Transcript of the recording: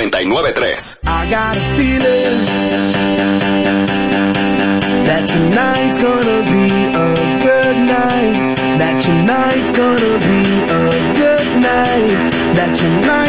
99.3. I got a feeling that tonight's gonna be a good night. That tonight's gonna be a good night. That tonight